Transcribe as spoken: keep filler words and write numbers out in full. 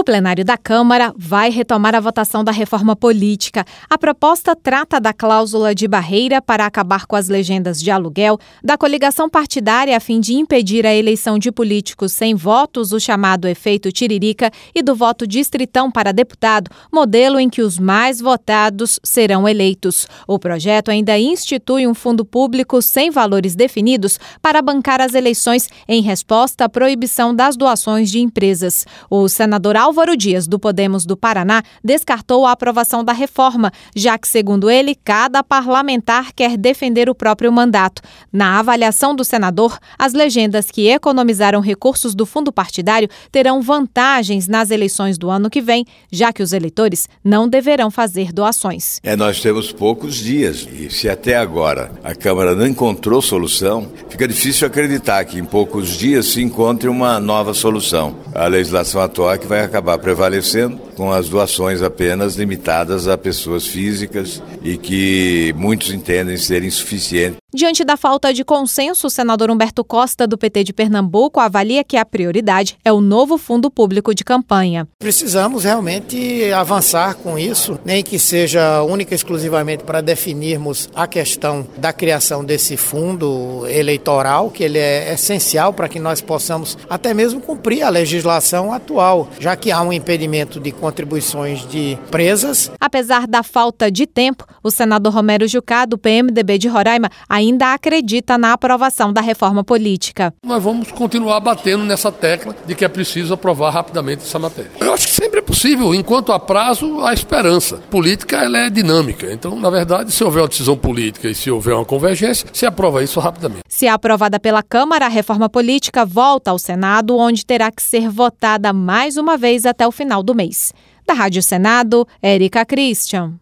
O plenário da Câmara vai retomar a votação da reforma política. A proposta trata da cláusula de barreira para acabar com as legendas de aluguel, da coligação partidária a fim de impedir a eleição de políticos sem votos, o chamado efeito tiririca, e do voto distritão para deputado, modelo em que os mais votados serão eleitos. O projeto ainda institui um fundo público sem valores definidos para bancar as eleições em resposta à proibição das doações de empresas. O senador Álvaro Dias, do Podemos do Paraná, descartou a aprovação da reforma, já que, segundo ele, cada parlamentar quer defender o próprio mandato. Na avaliação do senador, as legendas que economizaram recursos do fundo partidário terão vantagens nas eleições do ano que vem, já que os eleitores não deverão fazer doações. É, nós temos poucos dias e se até agora a Câmara não encontrou solução, fica difícil acreditar que em poucos dias se encontre uma nova solução. A legislação atual é que vai acabar prevalecendo com as doações apenas limitadas a pessoas físicas e que muitos entendem ser insuficientes. Diante da falta de consenso, o senador Humberto Costa, do P T de Pernambuco, avalia que a prioridade é o novo fundo público de campanha. Precisamos realmente avançar com isso, nem que seja única e exclusivamente para definirmos a questão da criação desse fundo eleitoral, que ele é essencial para que nós possamos até mesmo cumprir a legislação atual, já que há um impedimento de contribuições de empresas. Apesar da falta de tempo, o senador Romero Jucá, do P M D B de Roraima, ainda acredita na aprovação da reforma política. Nós vamos continuar batendo nessa tecla de que é preciso aprovar rapidamente essa matéria. Eu acho que sempre é possível, enquanto há prazo, há esperança. Política, ela é dinâmica. Então, na verdade, se houver uma decisão política e se houver uma convergência, se aprova isso rapidamente. Se aprovada pela Câmara, a reforma política volta ao Senado, onde terá que ser votada mais uma vez até o final do mês. Da Rádio Senado, Érica Christian.